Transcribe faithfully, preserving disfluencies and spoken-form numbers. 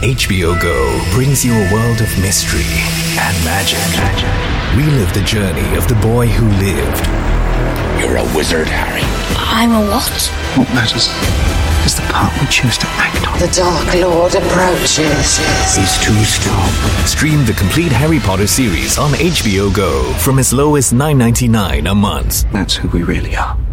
H B O Go brings you a world of mystery and magic. Relive the journey of the boy who lived. You're a wizard, Harry. I'm a what? What matters is the part we choose to act on. The Dark Lord approaches. He's too strong. Stream the complete Harry Potter series on H B O Go from as low as nine ninety-nine a month. That's who we really are.